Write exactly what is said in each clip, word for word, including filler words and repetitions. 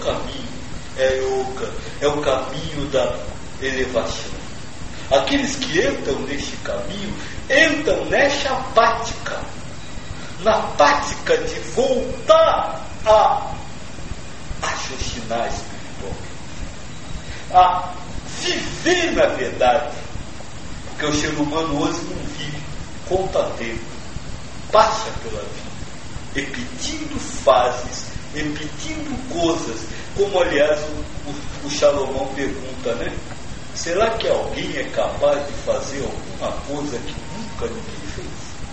caminho, é yoga, é o caminho da elevação. Aqueles que entram neste caminho, entram nesta prática, na prática de voltar a raciocinar espiritualmente, a viver na verdade, porque o ser humano hoje não vive, conta tempo, passa pela vida, repetindo fases, repetindo coisas, como aliás o, o, o Salomão pergunta, né? Será que alguém é capaz de fazer alguma coisa que nunca ninguém fez?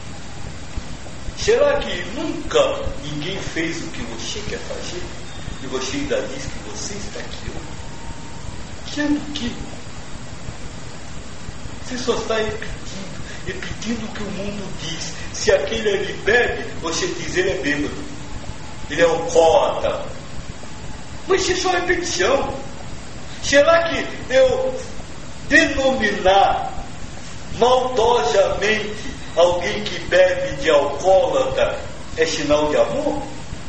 Será que nunca ninguém fez o que você quer fazer? E você ainda diz que você está aqui hoje? Que é do que? Você só está repetindo, repetindo o que o mundo diz. Se aquele ali bebe, você diz ele é bêbado, ele é alcoólatra. Mas isso é só repetição. Será que eu denominar maldosamente alguém que bebe de alcoólatra é sinal de amor?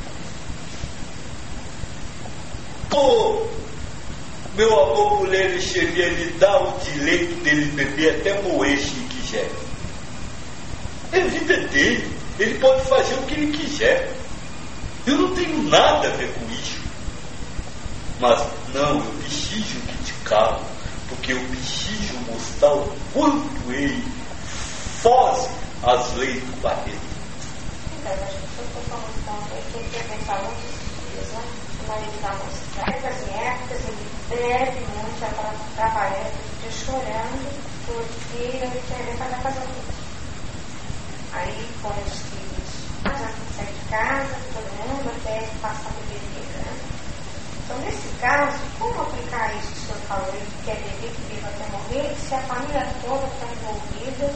Ou meu amor por ele seria ele dar o direito dele beber até moer se quiser? É a vida dele, ele pode fazer o que ele quiser. Eu não tenho nada a ver com isso. Mas não, eu preciso criticá-lo, porque eu preciso mostrar o quanto ele foge às leis do planeta. Então, a gente foi falando um ponto aí que ele tem pensado muitos dias, né? Analisar certas épocas, ele bebe muito, já estava trabalhando, eu chorando, porque ele queria fazer casamento. Aí, quando os filhos saem de casa, todo mundo até passar por bebida, né? Então, nesse caso, como aplicar isso que o senhor falou, ele quer beber, que beba até morrer, se a família toda está envolvida,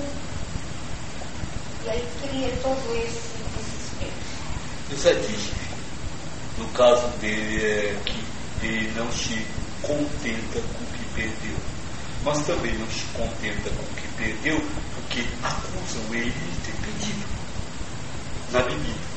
e aí cria todo esse desespero? Eu já disse, no caso dele, é que ele não se contenta com o que perdeu, mas também não se contenta com o que perdeu, porque acusam ele de ter perdido na bebida.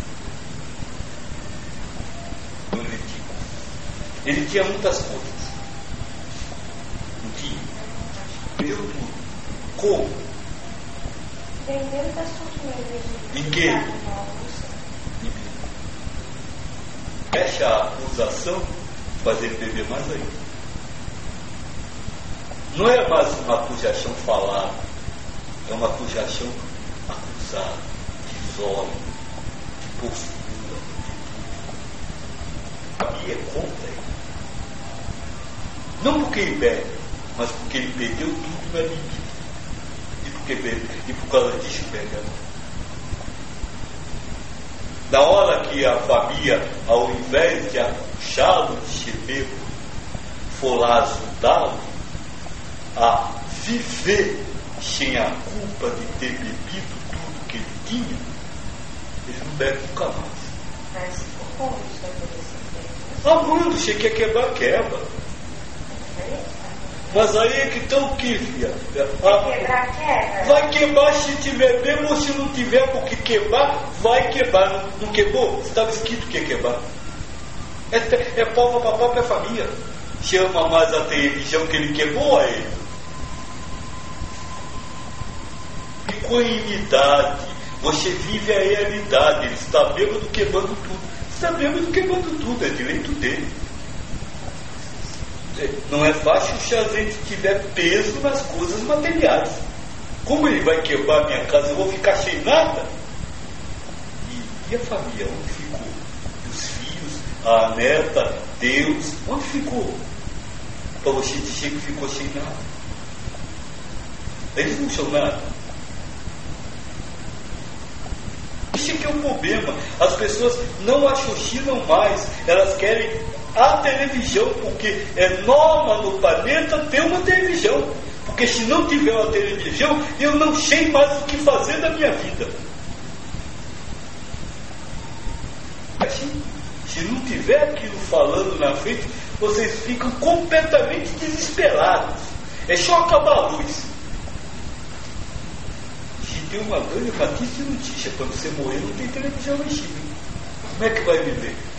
Ele tinha muitas coisas. Não tinha. Perdeu tudo. Como? Vendendo das suas Em quê? Fecha a acusação, fazer ele beber mais ainda. Não é mais uma acusação falada, é uma acusação acusada, de zóio, de postura, de tudo. A Bíblia é contra ele. Não porque ele bebe, mas porque ele perdeu tudo na bebida. E, porque bebe, e por causa disso bebe. Na hora que a família, ao invés de achá-lo de ser bêbado, for lá ajudá-lo a viver sem a culpa de ter bebido tudo que ele tinha, ele não bebe nunca mais. Mas como isso vai acontecer? Ah, quando você quer quebrar, quebra. Mas aí é que está o que, filha? Ah, quebrar, quebra. Vai quebrar se tiver bem, ou se não tiver, porque quebrar, vai quebrar. Não, não quebrou? Estava escrito que ia quebrar. É, é palma para a própria família. Chama mais a televisão que ele quebrou a ele. Ficou em unidade. Você vive a realidade. Ele está bêbado quebrando tudo. Está bêbado quebrando tudo, é direito dele. Não é fácil se a gente tiver peso nas coisas materiais. Como ele vai quebrar minha casa, eu vou ficar sem nada? E, e a família, onde ficou? E os filhos, a neta, Deus, onde ficou? Para você dizer que ficou sem nada. Eles não são nada. Isso que é um problema. As pessoas não raciocinam mais. Elas querem a televisão, porque é norma no planeta ter uma televisão. Porque se não tiver uma televisão, eu não sei mais o que fazer da minha vida. Assim, se não tiver aquilo falando na frente, vocês ficam completamente desesperados. É só acabar a luz. Se tem uma grande notícia, notícia, quando você morrer não tem televisão em cima. Como é que vai viver?